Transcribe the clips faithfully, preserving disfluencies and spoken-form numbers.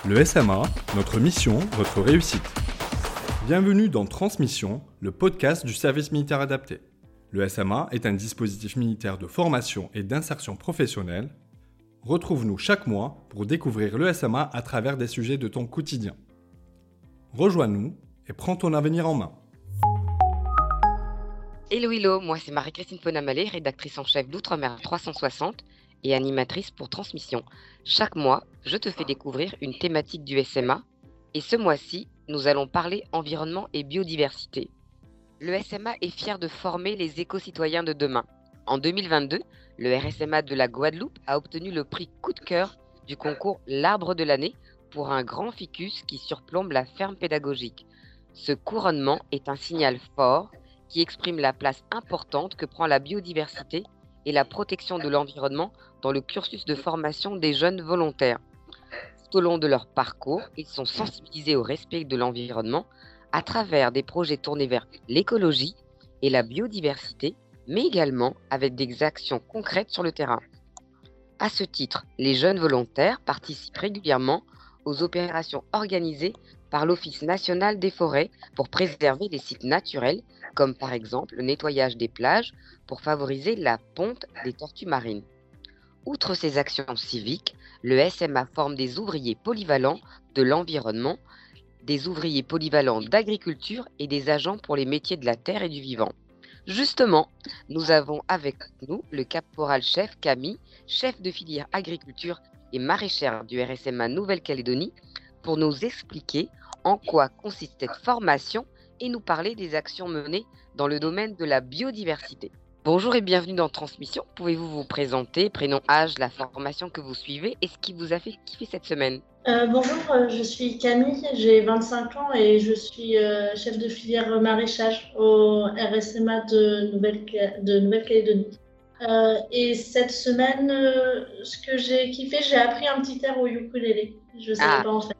Le S M A, notre mission, votre réussite. Bienvenue dans Transmission, le podcast du service militaire adapté. Le S M A est un dispositif militaire de formation et d'insertion professionnelle. Retrouve-nous chaque mois pour découvrir le S M A à travers des sujets de ton quotidien. Rejoins-nous et prends ton avenir en main. Hello, hello, moi c'est Marie-Christine Ponamalé, rédactrice en chef d'Outre-mer trois cent soixante et animatrice pour Transmission. Chaque mois, je te fais découvrir une thématique du S M A et ce mois-ci, nous allons parler environnement et biodiversité. Le S M A est fier de former les éco-citoyens de demain. En deux mille vingt-deux, le R S M A de la Guadeloupe a obtenu le prix coup de cœur du concours L'Arbre de l'année pour un grand ficus qui surplombe la ferme pédagogique. Ce couronnement est un signal fort qui exprime la place importante que prend la biodiversité et la protection de l'environnement dans le cursus de formation des jeunes volontaires. Tout au long de leur parcours, ils sont sensibilisés au respect de l'environnement à travers des projets tournés vers l'écologie et la biodiversité, mais également avec des actions concrètes sur le terrain. À ce titre, les jeunes volontaires participent régulièrement aux opérations organisées par l'Office national des forêts pour préserver les sites naturels, comme par exemple le nettoyage des plages pour favoriser la ponte des tortues marines. Outre ces actions civiques, le S M A forme des ouvriers polyvalents de l'environnement, des ouvriers polyvalents d'agriculture et des agents pour les métiers de la terre et du vivant. Justement, nous avons avec nous le caporal-chef Camille, chef de filière agriculture et maraîchère du R S M A Nouvelle-Calédonie, pour nous expliquer en quoi consiste cette formation et nous parler des actions menées dans le domaine de la biodiversité. Bonjour et bienvenue dans Transmission. Pouvez-vous vous présenter, prénom, âge, la formation que vous suivez et ce qui vous a fait kiffer cette semaine? Euh, bonjour, euh, je suis Camille, j'ai vingt-cinq ans et je suis euh, chef de filière maraîchage au R S M A de, Nouvelle- de Nouvelle-Calédonie. Euh, et cette semaine, euh, ce que j'ai kiffé, j'ai appris un petit air au ukulélé. Je ne savais Ah. pas en fait.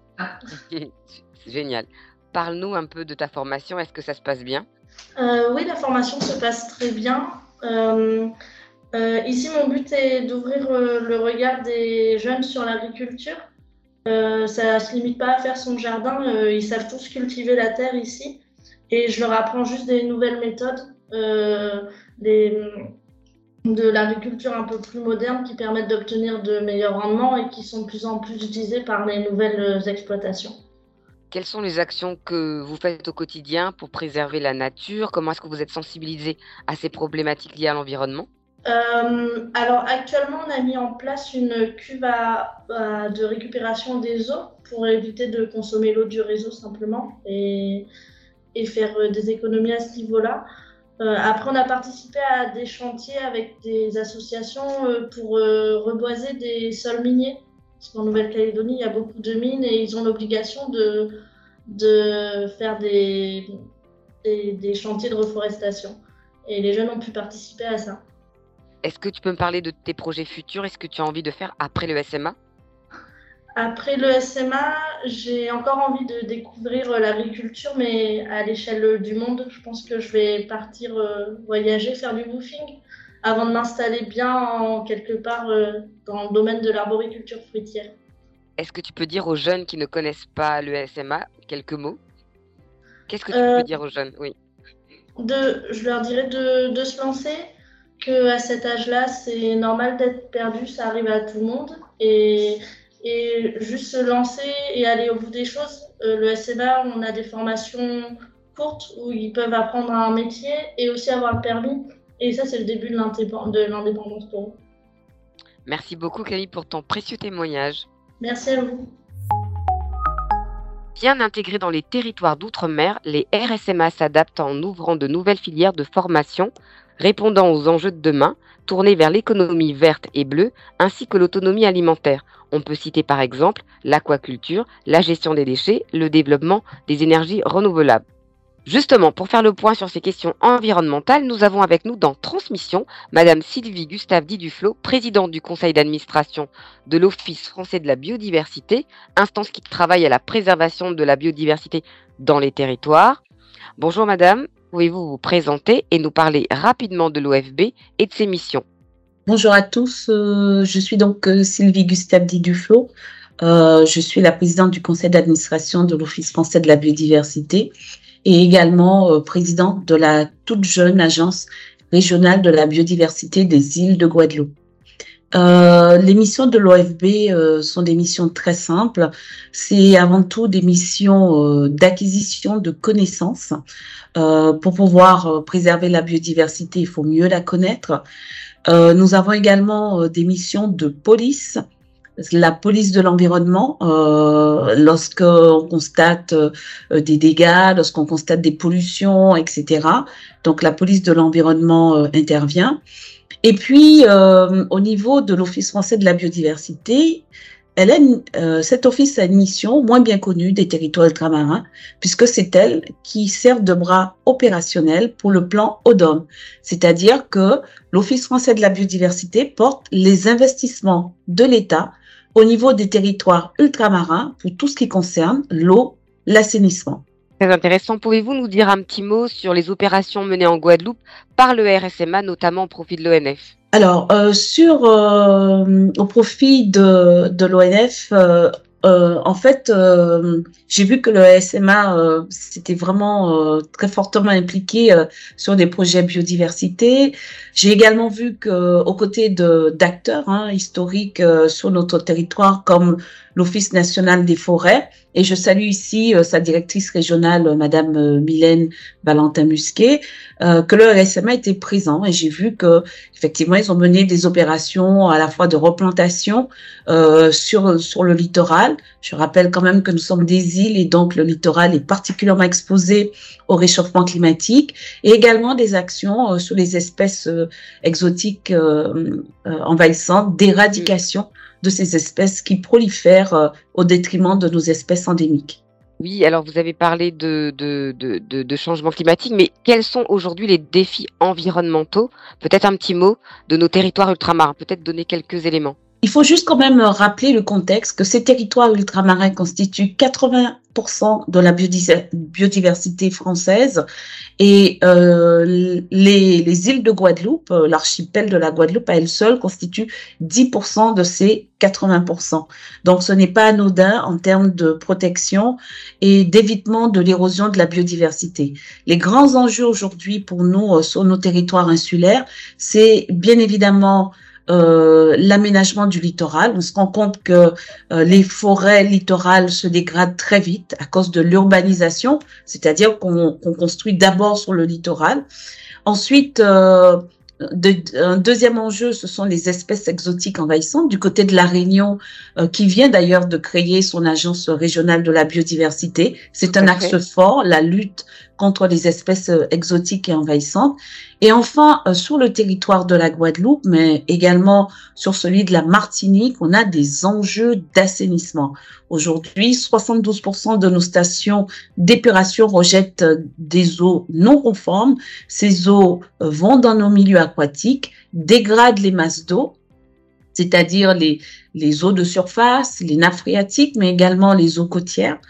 C'est génial. Parle-nous un peu de ta formation, est-ce que ça se passe bien? Euh, oui, la formation se passe très bien. Euh, euh, ici, mon but est d'ouvrir euh, le regard des jeunes sur l'agriculture. Euh, ça ne se limite pas à faire son jardin, euh, ils savent tous cultiver la terre ici. Et je leur apprends juste des nouvelles méthodes, euh, des, de l'agriculture un peu plus moderne qui permettent d'obtenir de meilleurs rendements et qui sont de plus en plus utilisés par les nouvelles exploitations. Quelles sont les actions que vous faites au quotidien pour préserver la nature? Comment est-ce que vous êtes sensibilisé à ces problématiques liées à l'environnement? Euh, alors actuellement, on a mis en place une cuve à, à- de récupération des eaux pour éviter de consommer l'eau du réseau simplement et, et faire euh, des économies à ce niveau-là. Euh, après, on a participé à des chantiers avec des associations euh, pour euh, reboiser des sols miniers. Parce qu'en Nouvelle-Calédonie, il y a beaucoup de mines et ils ont l'obligation de, de faire des, des, des chantiers de reforestation. Et les jeunes ont pu participer à ça. Est-ce que tu peux me parler de tes projets futurs? Est-ce que tu as envie de faire après le S M A? Après le S M A, j'ai encore envie de découvrir euh, l'agriculture, mais à l'échelle du monde. Je pense que je vais partir euh, voyager, faire du woofing, avant de m'installer bien en, quelque part euh, dans le domaine de l'arboriculture fruitière. Est-ce que tu peux dire aux jeunes qui ne connaissent pas le S M A quelques mots? Qu'est-ce que tu Euh, peux dire aux jeunes? Oui. de, je leur dirais de, de se lancer, qu'à cet âge-là, c'est normal d'être perdu, ça arrive à tout le monde. Et, et juste se lancer et aller au bout des choses. Euh, le S M A, on a des formations courtes où ils peuvent apprendre un métier et aussi avoir le permis. Et ça, c'est le début de l'indép- de l'indépendance pour eux. Merci beaucoup Camille pour ton précieux témoignage. Merci à vous. Bien intégrés dans les territoires d'outre-mer, les R S M A s'adaptent en ouvrant de nouvelles filières de formation répondant aux enjeux de demain, tournés vers l'économie verte et bleue, ainsi que l'autonomie alimentaire. On peut citer par exemple l'aquaculture, la gestion des déchets, le développement des énergies renouvelables. Justement, pour faire le point sur ces questions environnementales, nous avons avec nous dans Transmission Madame Sylvie Gustave Diduflo, présidente du conseil d'administration de l'Office français de la biodiversité, instance qui travaille à la préservation de la biodiversité dans les territoires. Bonjour Madame, pouvez-vous vous présenter et nous parler rapidement de l'O F B et de ses missions? Bonjour à tous, euh, je suis donc euh, Sylvie Gustave Diduflo, Euh, je suis la présidente du conseil d'administration de l'Office français de la biodiversité et également euh, présidente de la toute jeune agence régionale de la biodiversité des îles de Guadeloupe. Euh, les missions de l'O F B euh, sont des missions très simples. C'est avant tout des missions euh, d'acquisition de connaissances. Euh, pour pouvoir euh, préserver la biodiversité, il faut mieux la connaître. Euh, nous avons également euh, des missions de police, la police de l'environnement, euh, lorsqu'on constate euh, des dégâts, lorsqu'on constate des pollutions, et cetera. Donc la police de l'environnement euh, intervient. Et puis, euh, au niveau de l'Office français de la biodiversité, elle a une, euh, cet office a une mission moins bien connue des territoires ultramarins, puisque c'est elle qui sert de bras opérationnel pour le plan O D O M. C'est-à-dire que l'Office français de la biodiversité porte les investissements de l'État au niveau des territoires ultramarins pour tout ce qui concerne l'eau, l'assainissement. Très intéressant. Pouvez-vous nous dire un petit mot sur les opérations menées en Guadeloupe par le R S M A, notamment au profit de l'O N F? Alors, euh, sur euh, au profit de, de l'O N F, euh, euh, en fait, euh, j'ai vu que le S M A euh, s'était vraiment euh, très fortement impliqué euh, sur des projets biodiversité. J'ai également vu que, aux côtés de d'acteurs hein, historiques euh, sur notre territoire, comme l'Office national des forêts, et je salue ici euh, sa directrice régionale, Madame euh, Mylène Valentin-Musquet, euh, que le S M A était présent, et j'ai vu que effectivement ils ont mené des opérations à la fois de replantation euh, sur sur le littoral. Je rappelle quand même que nous sommes des îles et donc le littoral est particulièrement exposé au réchauffement climatique, et également des actions euh, sur les espèces euh, exotiques euh, euh, envahissantes, d'éradication de ces espèces qui prolifèrent euh, au détriment de nos espèces endémiques. Oui, alors vous avez parlé de, de, de, de, de changement climatique, mais quels sont aujourd'hui les défis environnementaux? Peut-être un petit mot de nos territoires ultramarins, peut-être donner quelques éléments. Il faut juste quand même rappeler le contexte que ces territoires ultramarins constituent quatre-vingts pour cent de la biodiversité française et euh, les, les îles de Guadeloupe, l'archipel de la Guadeloupe à elle seule constitue dix pour cent de ces quatre-vingts pour cent. Donc ce n'est pas anodin en termes de protection et d'évitement de l'érosion de la biodiversité. Les grands enjeux aujourd'hui pour nous sur nos territoires insulaires, c'est bien évidemment Euh, l'aménagement du littoral. On se rend compte que euh, les forêts littorales se dégradent très vite à cause de l'urbanisation, c'est-à-dire qu'on qu'on construit d'abord sur le littoral. Ensuite, euh, de, un deuxième enjeu, ce sont les espèces exotiques envahissantes du côté de la Réunion, euh, qui vient d'ailleurs de créer son agence régionale de la biodiversité. C'est un axe fort, la lutte contre les espèces exotiques et envahissantes. Et enfin, euh, sur le territoire de la Guadeloupe, mais également sur celui de la Martinique, on a des enjeux d'assainissement. Aujourd'hui, soixante-douze pour cent de nos stations d'épuration rejettent des eaux non conformes. Ces eaux euh, vont dans nos milieux aquatiques, dégradent les masses d'eau, c'est-à-dire les, les eaux de surface, les nappes phréatiques, mais également les eaux côtières,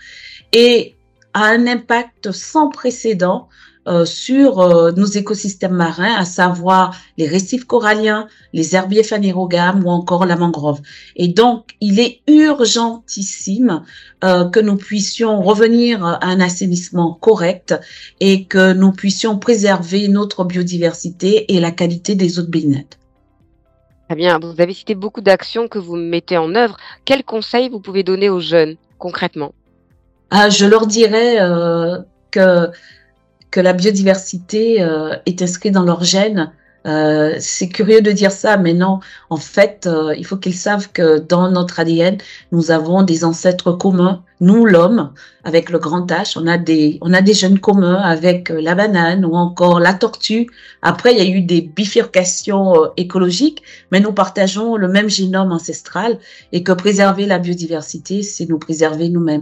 et a un impact sans précédent euh, sur euh, nos écosystèmes marins, à savoir les récifs coralliens, les herbiers phanérogames ou encore la mangrove. Et donc, il est urgentissime euh, que nous puissions revenir à un assainissement correct et que nous puissions préserver notre biodiversité et la qualité des eaux de baignade. Très bien, vous avez cité beaucoup d'actions que vous mettez en œuvre. Quels conseils vous pouvez donner aux jeunes, concrètement ? Ah, je leur dirais euh, que que la biodiversité euh, est inscrite dans leur gène. Euh, c'est curieux de dire ça, mais non. En fait, euh, il faut qu'ils savent que dans notre A D N, nous avons des ancêtres communs. Nous, l'homme, avec le grand H, on a des on a des gènes communs avec la banane ou encore la tortue. Après, il y a eu des bifurcations euh, écologiques, mais nous partageons le même génome ancestral et que préserver la biodiversité, c'est nous préserver nous-mêmes.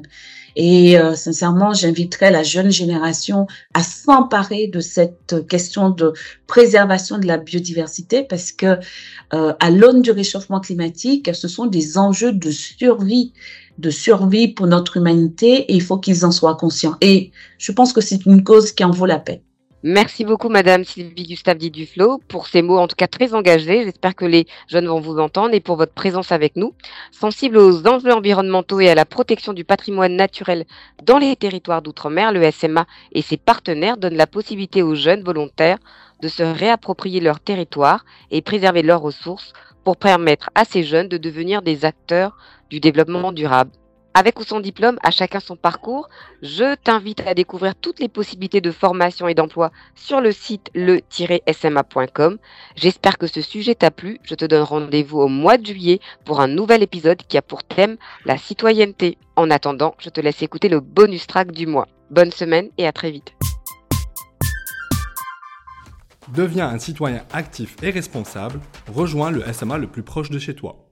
Et euh, sincèrement, j'inviterais la jeune génération à s'emparer de cette question de préservation de la biodiversité parce que euh, à l'aune du réchauffement climatique, ce sont des enjeux de survie, de survie pour notre humanité et il faut qu'ils en soient conscients. Et je pense que c'est une cause qui en vaut la peine. Merci beaucoup, Madame Sylvie Gustave Di Duflo, pour ces mots en tout cas très engagés. J'espère que les jeunes vont vous entendre et pour votre présence avec nous. Sensible aux enjeux environnementaux et à la protection du patrimoine naturel dans les territoires d'outre-mer, le S M A et ses partenaires donnent la possibilité aux jeunes volontaires de se réapproprier leur territoire et préserver leurs ressources pour permettre à ces jeunes de devenir des acteurs du développement durable. Avec ou sans diplôme, à chacun son parcours, je t'invite à découvrir toutes les possibilités de formation et d'emploi sur le site le tiret s m a point com. J'espère que ce sujet t'a plu. Je te donne rendez-vous au mois de juillet pour un nouvel épisode qui a pour thème la citoyenneté. En attendant, je te laisse écouter le bonus track du mois. Bonne semaine et à très vite. Deviens un citoyen actif et responsable. Rejoins le S M A le plus proche de chez toi.